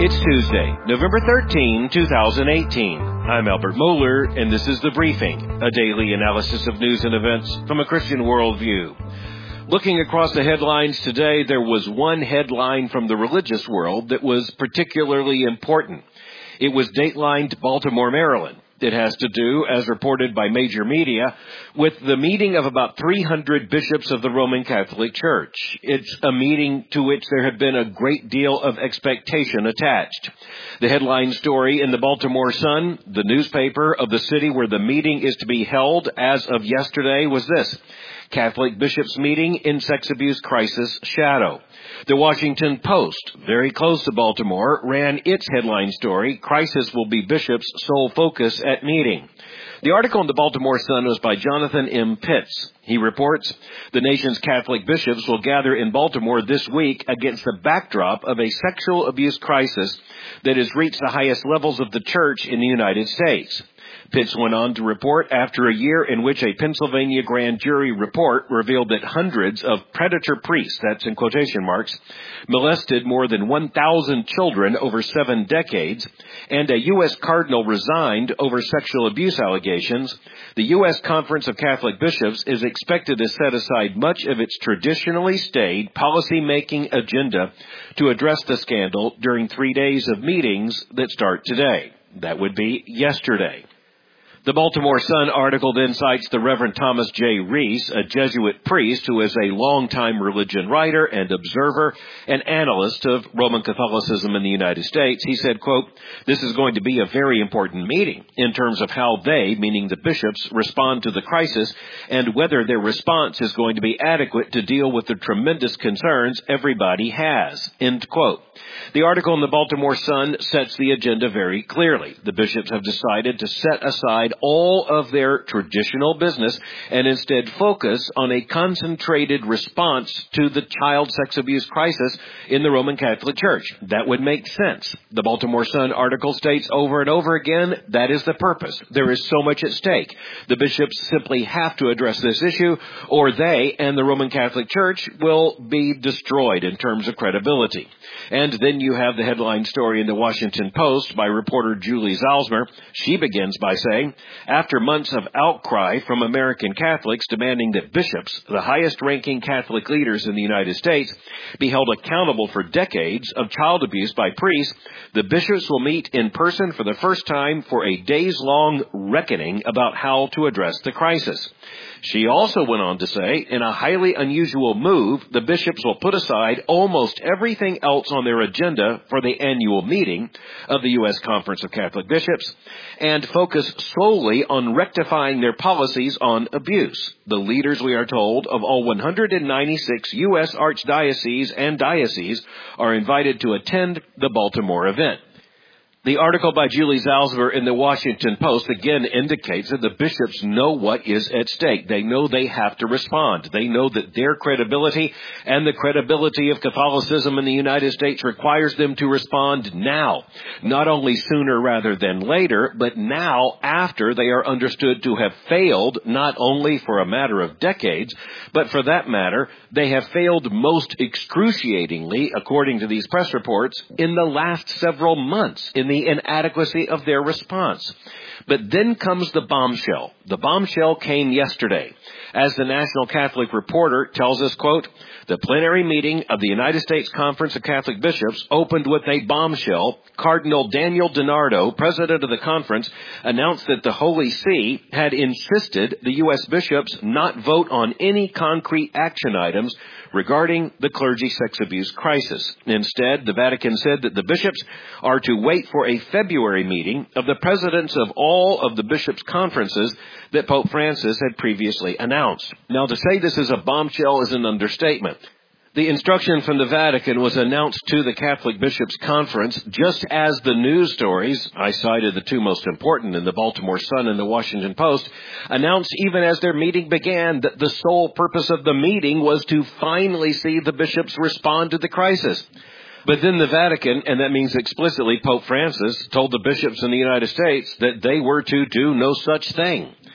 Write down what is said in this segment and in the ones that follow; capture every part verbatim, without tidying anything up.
It's Tuesday, November thirteenth, twenty eighteen. I'm Albert Mohler, and this is The Briefing, a daily analysis of news and events from a Christian worldview. Looking across the headlines today, there was one headline from the religious world that was particularly important. It was datelined Baltimore, Maryland. It has to do, as reported by major media, with the meeting of about three hundred bishops of the Roman Catholic Church. It's a meeting to which there had been a great deal of expectation attached. The headline story in the Baltimore Sun, the newspaper of the city where the meeting is to be held as of yesterday, was this: Catholic bishops meeting in sex abuse crisis shadow. The Washington Post, very close to Baltimore, ran its headline story, Crisis Will Be Bishop's Sole Focus at Meeting. The article in the Baltimore Sun was by Jonathan M. Pitts. He reports, the nation's Catholic bishops will gather in Baltimore this week against the backdrop of a sexual abuse crisis that has reached the highest levels of the church in the United States. Pitts went on to report after a year in which a Pennsylvania grand jury report revealed that hundreds of predator priests, that's in quotation marks, molested more than one thousand children over seven decades, and a U S cardinal resigned over sexual abuse allegations, the U S Conference of Catholic Bishops is expected to set aside much of its traditionally staid policy-making agenda to address the scandal during three days of meetings that start today. That would be yesterday. The Baltimore Sun article then cites the Reverend Thomas J. Reese, a Jesuit priest who is a longtime religion writer and observer and analyst of Roman Catholicism in the United States. He said, quote, this is going to be a very important meeting in terms of how they, meaning the bishops, respond to the crisis and whether their response is going to be adequate to deal with the tremendous concerns everybody has, end quote. The article in the Baltimore Sun sets the agenda very clearly. The bishops have decided to set aside all of their traditional business and instead focus on a concentrated response to the child sex abuse crisis in the Roman Catholic Church. That would make sense. The Baltimore Sun article states over and over again, that is the purpose. There is so much at stake. The bishops simply have to address this issue, or they and the Roman Catholic Church will be destroyed in terms of credibility. And then you have the headline story in the Washington Post by reporter Julie Zalzmer. She begins by saying, after months of outcry from American Catholics demanding that bishops, the highest-ranking Catholic leaders in the United States, be held accountable for decades of child abuse by priests, the bishops will meet in person for the first time for a days-long reckoning about how to address the crisis. She also went on to say, in a highly unusual move, the bishops will put aside almost everything else on their agenda for the annual meeting of the U S Conference of Catholic Bishops and focus solely on rectifying their policies on abuse. The leaders, we are told, of all one hundred ninety-six U S archdioceses and dioceses are invited to attend the Baltimore event. The article by Julie Zalzmer in the Washington Post again indicates that the bishops know what is at stake. They know they have to respond. They know that their credibility and the credibility of Catholicism in the United States requires them to respond now. Not only sooner rather than later, but now after they are understood to have failed, not only for a matter of decades, but for that matter, they have failed most excruciatingly, according to these press reports, in the last several months in the inadequacy of their response. But then comes the bombshell. The bombshell came yesterday. As the National Catholic Reporter tells us, quote, the plenary meeting of the United States Conference of Catholic Bishops opened with a bombshell. Cardinal Daniel DiNardo, president of the conference, announced that the Holy See had insisted the U S bishops not vote on any concrete action items regarding the clergy sex abuse crisis. Instead, the Vatican said that the bishops are to wait for a February meeting of the presidents of all of the bishops' conferences that Pope Francis had previously announced. Now, to say this is a bombshell is an understatement. The instruction from the Vatican was announced to the Catholic Bishops' Conference just as the news stories, I cited the two most important in the Baltimore Sun and the Washington Post, announced even as their meeting began that the sole purpose of the meeting was to finally see the bishops respond to the crisis. But then the Vatican, and that means explicitly Pope Francis, told the bishops in the United States that they were to do no such thing.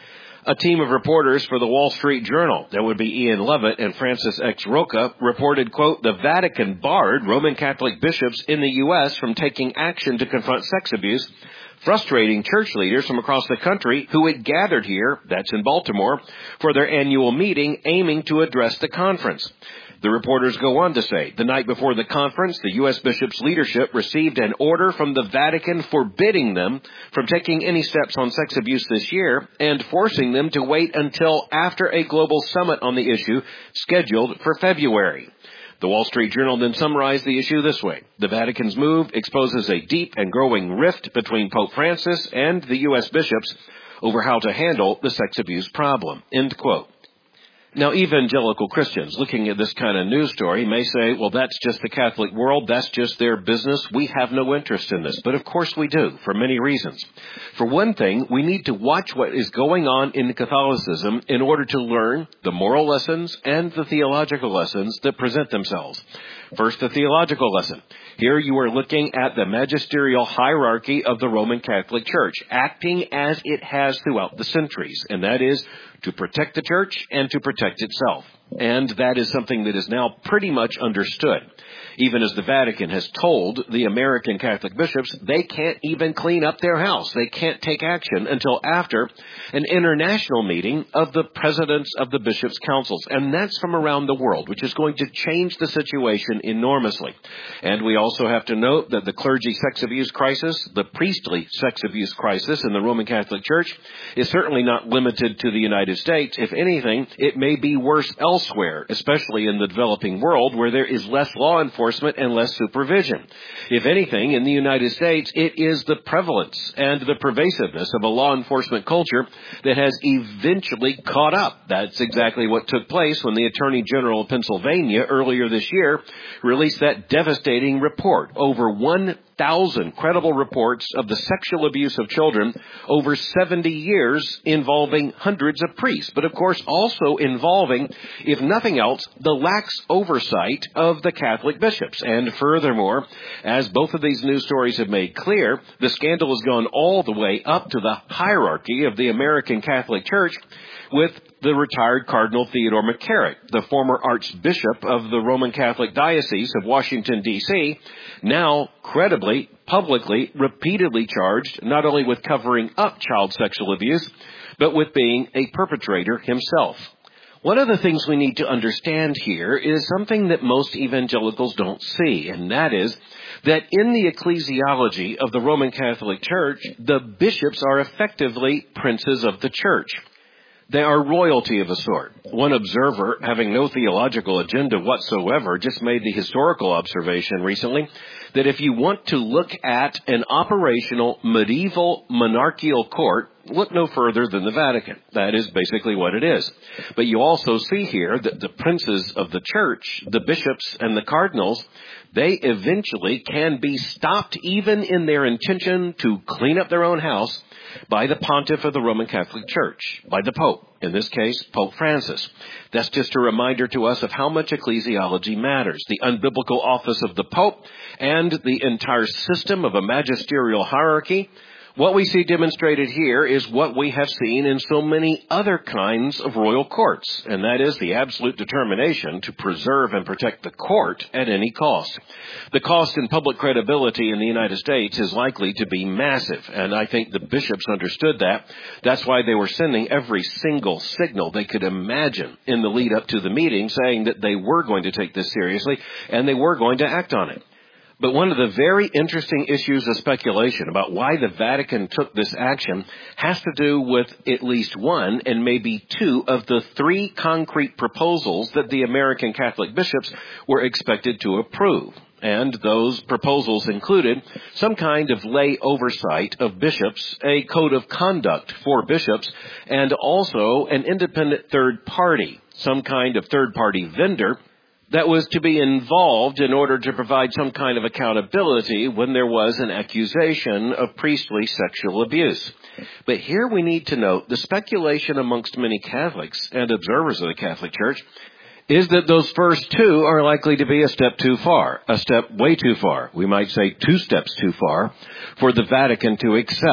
A team of reporters for the Wall Street Journal, that would be Ian Levitt and Francis X. Roca, reported, quote, the Vatican barred Roman Catholic bishops in the U S from taking action to confront sex abuse, frustrating church leaders from across the country who had gathered here, that's in Baltimore, for their annual meeting aiming to address the conference. The reporters go on to say, the night before the conference, the U S bishops' leadership received an order from the Vatican forbidding them from taking any steps on sex abuse this year and forcing them to wait until after a global summit on the issue scheduled for February. The Wall Street Journal then summarized the issue this way. The Vatican's move exposes a deep and growing rift between Pope Francis and the U S bishops over how to handle the sex abuse problem. End quote. Now, evangelical Christians looking at this kind of news story may say, well, that's just the Catholic world. That's just their business. We have no interest in this. But of course we do, for many reasons. For one thing, we need to watch what is going on in Catholicism in order to learn the moral lessons and the theological lessons that present themselves. First, the theological lesson. Here you are looking at the magisterial hierarchy of the Roman Catholic Church, acting as it has throughout the centuries, and that is to protect the Church and to protect itself. And that is something that is now pretty much understood. Even as the Vatican has told the American Catholic bishops, they can't even clean up their house. They can't take action until after an international meeting of the presidents of the bishops' councils. And that's from around the world, which is going to change the situation enormously. And we also have to note that the clergy sex abuse crisis, the priestly sex abuse crisis in the Roman Catholic Church, is certainly not limited to the United States. If anything, it may be worse elsewhere, especially in the developing world where there is less law enforcement and less supervision. If anything, in the United States, it is the prevalence and the pervasiveness of a law enforcement culture that has eventually caught up. That's exactly what took place when the Attorney General of Pennsylvania earlier this year released that devastating report. Over one thousand credible reports of the sexual abuse of children over seventy years involving hundreds of priests, but of course also involving, if nothing else, the lax oversight of the Catholic bishops. And furthermore, as both of these news stories have made clear, the scandal has gone all the way up to the hierarchy of the American Catholic Church with the retired Cardinal Theodore McCarrick, the former Archbishop of the Roman Catholic Diocese of Washington, D C, now credibly, publicly, repeatedly charged not only with covering up child sexual abuse, but with being a perpetrator himself. One of the things we need to understand here is something that most evangelicals don't see, and that is that in the ecclesiology of the Roman Catholic Church, the bishops are effectively princes of the church. They are royalty of a sort. One observer, having no theological agenda whatsoever, just made the historical observation recently that if you want to look at an operational medieval monarchical court, look no further than the Vatican. That is basically what it is. But you also see here that the princes of the church, the bishops and the cardinals, they eventually can be stopped even in their intention to clean up their own house by the pontiff of the Roman Catholic Church, by the Pope, in this case, Pope Francis. That's just a reminder to us of how much ecclesiology matters, the unbiblical office of the Pope and the entire system of a magisterial hierarchy. What we see demonstrated here is what we have seen in so many other kinds of royal courts, and that is the absolute determination to preserve and protect the court at any cost. The cost in public credibility in the United States is likely to be massive, and I think the bishops understood that. That's why they were sending every single signal they could imagine in the lead up to the meeting, saying that they were going to take this seriously and they were going to act on it. But one of the very interesting issues of speculation about why the Vatican took this action has to do with at least one and maybe two of the three concrete proposals that the American Catholic bishops were expected to approve. And those proposals included some kind of lay oversight of bishops, a code of conduct for bishops, and also an independent third party, some kind of third party vendor that was to be involved in order to provide some kind of accountability when there was an accusation of priestly sexual abuse. But here we need to note the speculation amongst many Catholics and observers of the Catholic Church is that those first two are likely to be a step too far, a step way too far, we might say two steps too far, for the Vatican to accept.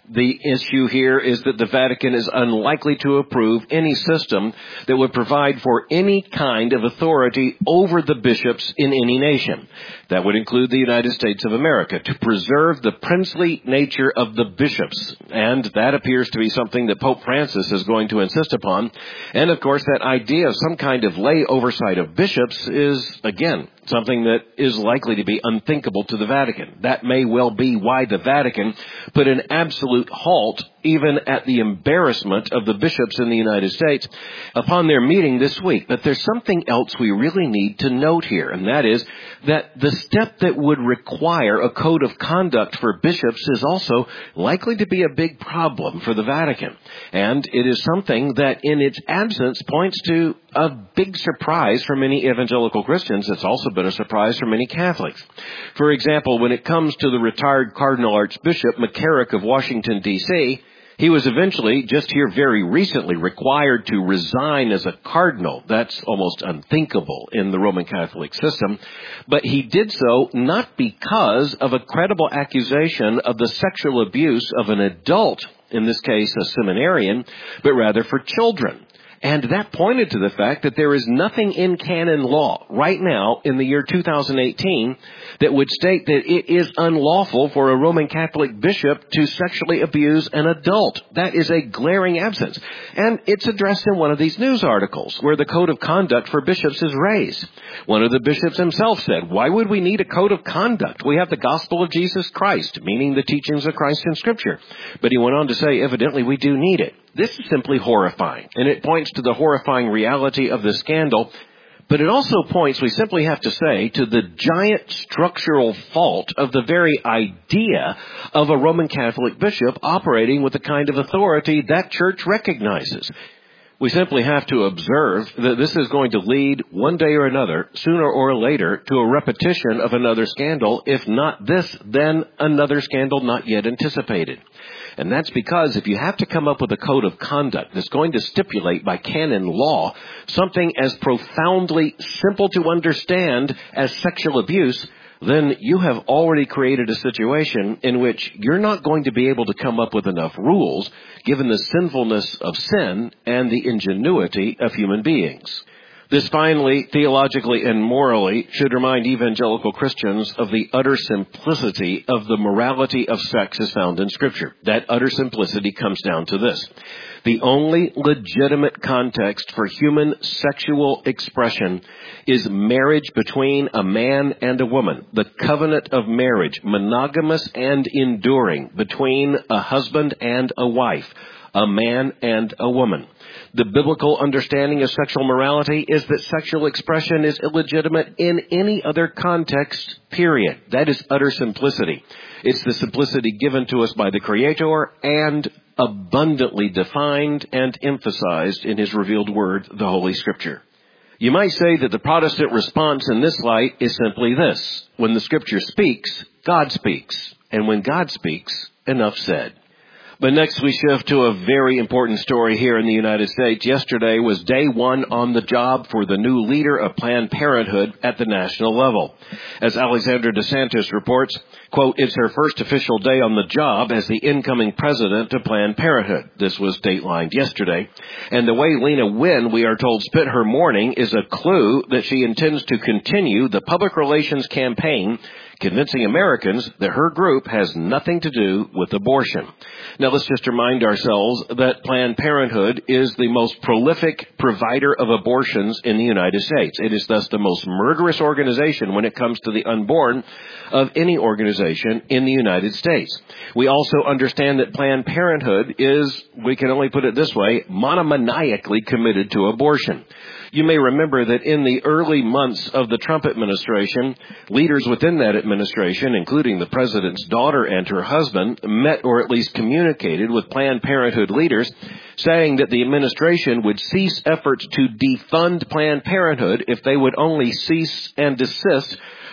The issue here is that the Vatican is unlikely to approve any system that would provide for any kind of authority over the bishops in any nation. That would include the United States of America, to preserve the princely nature of the bishops. And that appears to be something that Pope Francis is going to insist upon. And, of course, that idea of some kind of lay oversight of bishops is, again, something that is likely to be unthinkable to the Vatican. That may well be why the Vatican put an absolute halt, even at the embarrassment of the bishops in the United States, upon their meeting this week. But there's something else we really need to note here, and that is that the step that would require a code of conduct for bishops is also likely to be a big problem for the Vatican. And it is something that in its absence points to a big surprise for many evangelical Christians. It's also been a surprise for many Catholics. For example, when it comes to the retired Cardinal Archbishop McCarrick of Washington, D C, he was eventually, just here very recently, required to resign as a cardinal. That's almost unthinkable in the Roman Catholic system. But he did so not because of a credible accusation of the sexual abuse of an adult, in this case a seminarian, but rather for children. And that pointed to the fact that there is nothing in canon law right now in the year two thousand eighteen that would state that it is unlawful for a Roman Catholic bishop to sexually abuse an adult. That is a glaring absence. And it's addressed in one of these news articles where the code of conduct for bishops is raised. One of the bishops himself said, "Why would we need a code of conduct? We have the gospel of Jesus Christ," meaning the teachings of Christ in Scripture. But he went on to say, evidently we do need it. This is simply horrifying, and it points to the horrifying reality of this scandal, but it also points, we simply have to say, to the giant structural fault of the very idea of a Roman Catholic bishop operating with the kind of authority that church recognizes. We simply have to observe that this is going to lead one day or another, sooner or later, to a repetition of another scandal, if not this, then another scandal not yet anticipated. And that's because if you have to come up with a code of conduct that's going to stipulate by canon law something as profoundly simple to understand as sexual abuse, then you have already created a situation in which you're not going to be able to come up with enough rules, given the sinfulness of sin and the ingenuity of human beings. This finally, theologically and morally, should remind evangelical Christians of the utter simplicity of the morality of sex as found in Scripture. That utter simplicity comes down to this. The only legitimate context for human sexual expression is marriage between a man and a woman. The covenant of marriage, monogamous and enduring, between a husband and a wife, a man and a woman. The biblical understanding of sexual morality is that sexual expression is illegitimate in any other context, period. That is utter simplicity. It's the simplicity given to us by the Creator and abundantly defined and emphasized in His revealed Word, the Holy Scripture. You might say that the Protestant response in this light is simply this. When the Scripture speaks, God speaks. And when God speaks, enough said. But next we shift to a very important story here in the United States. Yesterday was day one on the job for the new leader of Planned Parenthood at the national level. As Alexandra DeSantis reports, quote, "It's her first official day on the job as the incoming president of Planned Parenthood." This was datelined yesterday. And the way Lena Wynne, we are told, spent her morning is a clue that she intends to continue the public relations campaign convincing Americans that her group has nothing to do with abortion. Now, let's just remind ourselves that Planned Parenthood is the most prolific provider of abortions in the United States. It is thus the most murderous organization when it comes to the unborn of any organization in the United States. We also understand that Planned Parenthood is, we can only put it this way, monomaniacally committed to abortion. You may remember that in the early months of the Trump administration, leaders within that administration, including the president's daughter and her husband, met or at least communicated with Planned Parenthood leaders, saying that the administration would cease efforts to defund Planned Parenthood if they would only cease and desist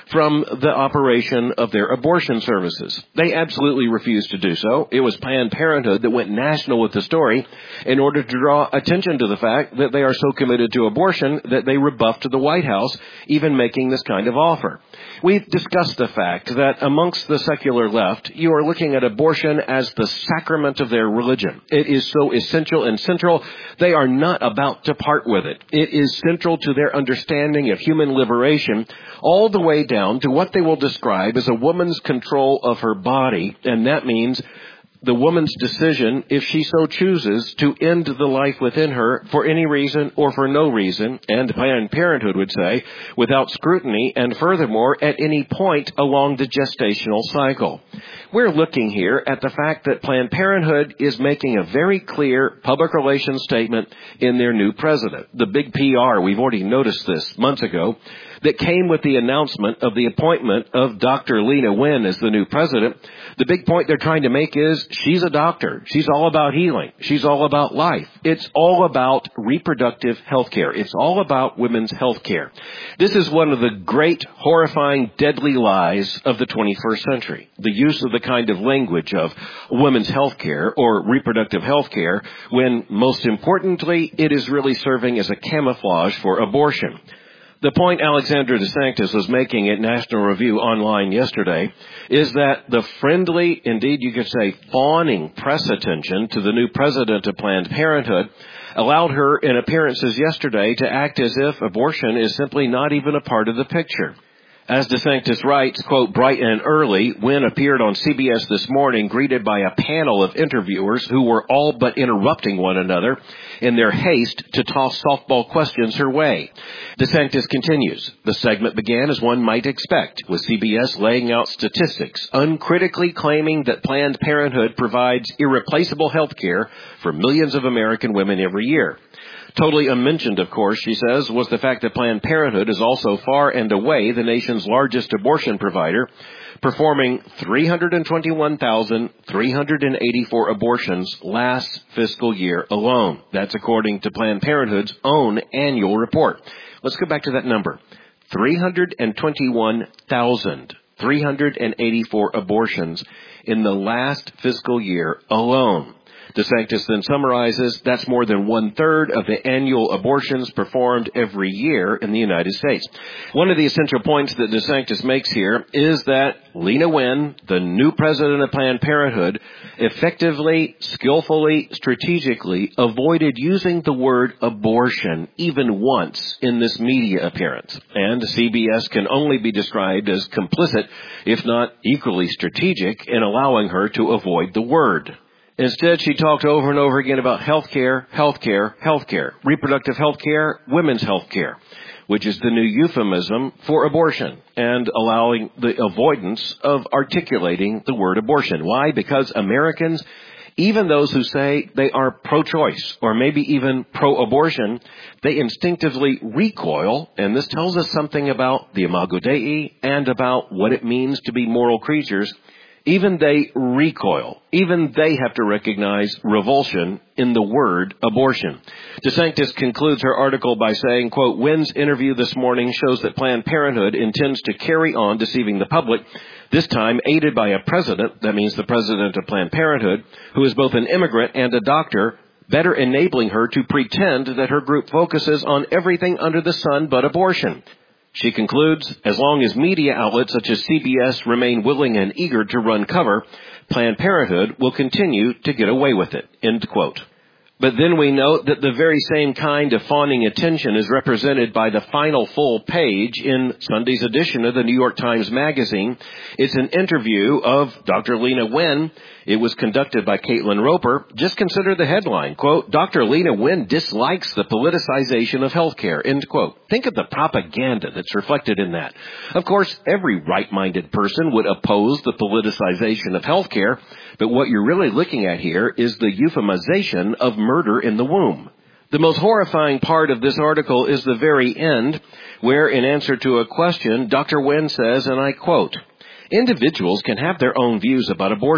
from the operation of their abortion services. They absolutely refused to do so. It was Planned Parenthood that went national with the story in order to draw attention to the fact that they are so committed to abortion that they rebuffed the White House even making this kind of offer. We've discussed the fact that amongst the secular left, you are looking at abortion as the sacrament of their religion. It is so essential and central, they are not about to part with it. It is central to their understanding of human liberation, all the way down to what they will describe as a woman's control of her body, and that means the woman's decision, if she so chooses, to end the life within her for any reason or for no reason, and Planned Parenthood would say, without scrutiny, and furthermore, at any point along the gestational cycle. We're looking here at the fact that Planned Parenthood is making a very clear public relations statement in their new president. The big P R, we've already noticed this months ago, that came with the announcement of the appointment of Doctor Lena Wen as the new president. The big point they're trying to make is she's a doctor. She's all about healing. She's all about life. It's all about reproductive health care. It's all about women's health care. This is one of the great, horrifying, deadly lies of the twenty-first century. The use of the kind of language of women's health care or reproductive health care when, most importantly, it is really serving as a camouflage for abortion. The point Alexandra DeSanctis was making at National Review Online yesterday is that the friendly, indeed you could say fawning press attention to the new president of Planned Parenthood allowed her in appearances yesterday to act as if abortion is simply not even a part of the picture. As DeSanctis writes, quote, bright and early, Wen appeared on C B S this morning greeted by a panel of interviewers who were all but interrupting one another in their haste to toss softball questions her way. DeSanctis continues, the segment began as one might expect, with C B S laying out statistics, uncritically claiming that Planned Parenthood provides irreplaceable health care for millions of American women every year. Totally unmentioned, of course, she says, was the fact that Planned Parenthood is also far and away the nation's largest abortion provider, performing three hundred twenty-one thousand three hundred eighty-four abortions last fiscal year alone. That's according to Planned Parenthood's own annual report. Let's go back to that number. three hundred twenty-one thousand three hundred eighty-four abortions in the last fiscal year alone. DeSanctis then summarizes that's more than one-third of the annual abortions performed every year in the United States. One of the essential points that DeSanctis makes here is that Lena Wen, the new president of Planned Parenthood, effectively, skillfully, strategically avoided using the word abortion even once in this media appearance. And C B S can only be described as complicit, if not equally strategic, in allowing her to avoid the word. Instead, she talked over and over again about health care, health care, health care, reproductive health care, women's health care, which is the new euphemism for abortion, and allowing the avoidance of articulating the word abortion. Why? Because Americans, even those who say they are pro-choice or maybe even pro-abortion, they instinctively recoil, and this tells us something about the Imago Dei and about what it means to be moral creatures. Even they recoil. Even they have to recognize revulsion in the word abortion. DeSanctis concludes her article by saying, quote, Wen's interview this morning shows that Planned Parenthood intends to carry on deceiving the public, this time aided by a president, that means the president of Planned Parenthood, who is both an immigrant and a doctor, better enabling her to pretend that her group focuses on everything under the sun but abortion. She concludes, as long as media outlets such as C B S remain willing and eager to run cover, Planned Parenthood will continue to get away with it, end quote. But then we note that the very same kind of fawning attention is represented by the final full page in Sunday's edition of the New York Times Magazine. It's an interview of Doctor Lena Wen. It was conducted by Caitlin Roper. Just consider the headline, quote, Doctor Lena Wen dislikes the politicization of healthcare, end quote. Think of the propaganda that's reflected in that. Of course, every right-minded person would oppose the politicization of healthcare, but what you're really looking at here is the euphemization of murder in the womb. The most horrifying part of this article is the very end, where in answer to a question, Doctor Wen says, and I quote, individuals can have their own views about abortion.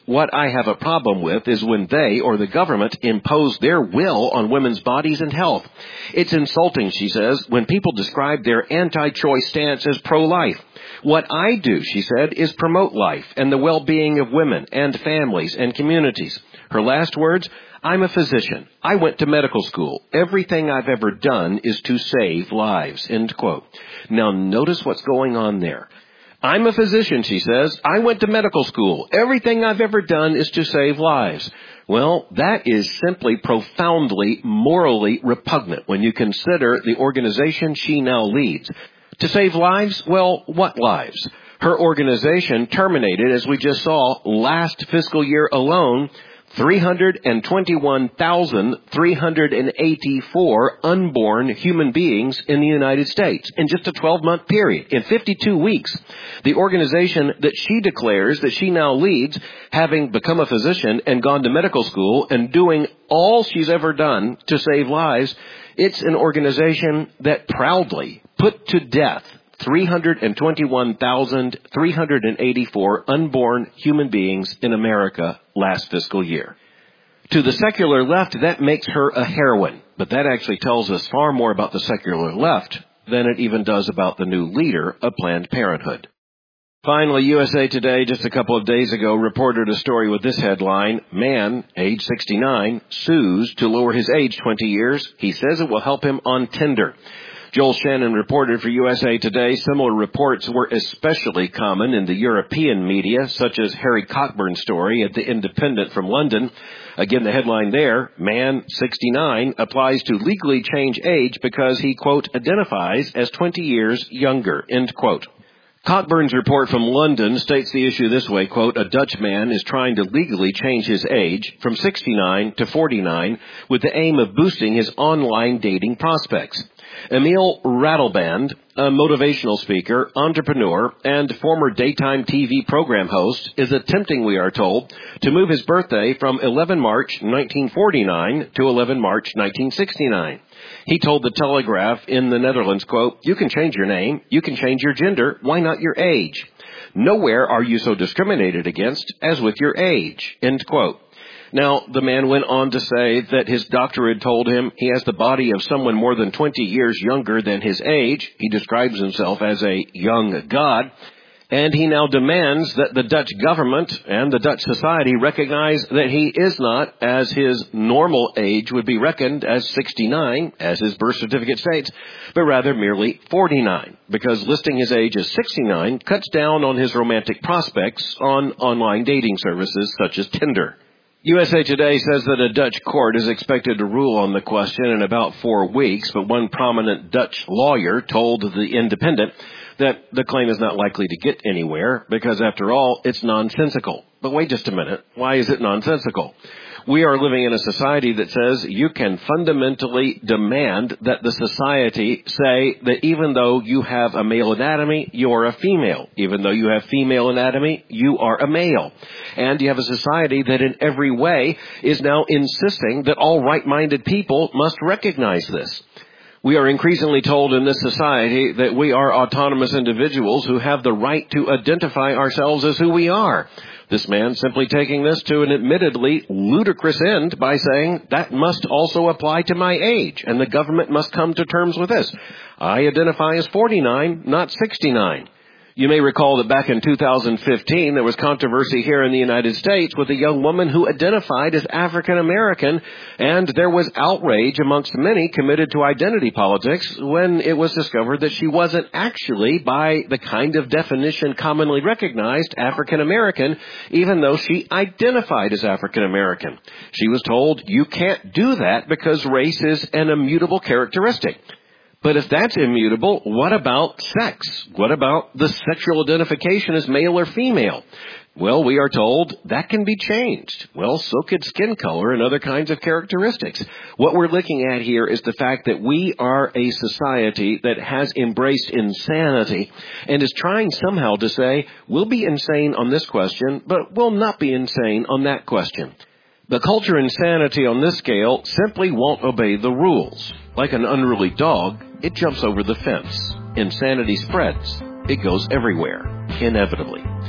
What I have a problem with is when they or the government impose their will on women's bodies and health. It's insulting, she says, when people describe their anti-choice stance as pro-life. What I do, she said, is promote life and the well-being of women and families and communities. Her last words, I'm a physician. I went to medical school. Everything I've ever done is to save lives, end quote. Now notice what's going on there. I'm a physician, she says. I went to medical school. Everything I've ever done is to save lives. Well, that is simply profoundly morally repugnant when you consider the organization she now leads. To save lives? Well, what lives? Her organization terminated, as we just saw, last fiscal year alone, three hundred twenty-one thousand three hundred eighty-four unborn human beings in the United States in just a twelve-month period, in fifty-two weeks. The organization that she declares that she now leads, having become a physician and gone to medical school and doing all she's ever done to save lives, it's an organization that proudly put to death three hundred twenty-one thousand three hundred eighty-four unborn human beings in America last fiscal year. To the secular left, that makes her a heroine, but that actually tells us far more about the secular left than it even does about the new leader of Planned Parenthood. Finally, U S A Today just a couple of days ago reported a story with this headline, Man, age sixty-nine, sues to lower his age twenty years. He says it will help him on Tinder. Joel Shannon reported for U S A Today. Similar reports were especially common in the European media, such as Harry Cockburn's story at The Independent from London. Again, the headline there, Man, sixty-nine, applies to legally change age because he, quote, identifies as twenty years younger, end quote. Cockburn's report from London states the issue this way, quote, a Dutch man is trying to legally change his age from sixty-nine to forty-nine with the aim of boosting his online dating prospects. Emil Radelband, a motivational speaker, entrepreneur, and former daytime T V program host, is attempting, we are told, to move his birthday from eleven March nineteen forty-nine to eleven March nineteen sixty-nine. He told the Telegraph in the Netherlands, quote, you can change your name, you can change your gender, why not your age? Nowhere are you so discriminated against as with your age, end quote. Now, the man went on to say that his doctor had told him he has the body of someone more than twenty years younger than his age. He describes himself as a young god. And he now demands that the Dutch government and the Dutch society recognize that he is not, as his normal age would be reckoned, as sixty-nine, as his birth certificate states, but rather merely forty-nine, because listing his age as sixty-nine cuts down on his romantic prospects on online dating services such as Tinder. U S A Today says that a Dutch court is expected to rule on the question in about four weeks, but one prominent Dutch lawyer told The Independent that the claim is not likely to get anywhere because, after all, it's nonsensical. But wait just a minute. Why is it nonsensical? We are living in a society that says you can fundamentally demand that the society say that even though you have a male anatomy, you are a female. Even though you have female anatomy, you are a male. And you have a society that in every way is now insisting that all right-minded people must recognize this. We are increasingly told in this society that we are autonomous individuals who have the right to identify ourselves as who we are. This man simply taking this to an admittedly ludicrous end by saying that must also apply to my age, and the government must come to terms with this. I identify as forty-nine, not sixty-nine. You may recall that back in two thousand fifteen, there was controversy here in the United States with a young woman who identified as African American, and there was outrage amongst many committed to identity politics when it was discovered that she wasn't actually, by the kind of definition commonly recognized, African American, even though she identified as African American. She was told, you can't do that because race is an immutable characteristic. But if that's immutable, what about sex? What about the sexual identification as male or female? Well, we are told that can be changed. Well, so could skin color and other kinds of characteristics. What we're looking at here is the fact that we are a society that has embraced insanity and is trying somehow to say, we'll be insane on this question, but we'll not be insane on that question. The culture insanity on this scale simply won't obey the rules. Like an unruly dog, it jumps over the fence. Insanity spreads. It goes everywhere, inevitably.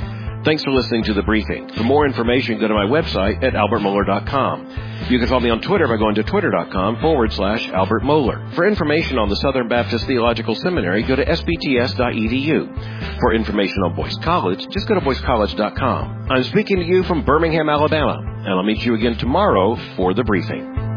Thanks for listening to The Briefing. For more information, go to my website at albert mohler dot com. You can follow me on Twitter by going to twitter.com forward slash Albert Mohler. For information on the Southern Baptist Theological Seminary, go to s b t s dot e d u. For information on Boyce College, just go to boyce college dot com. I'm speaking to you from Birmingham, Alabama, and I'll meet you again tomorrow for The Briefing.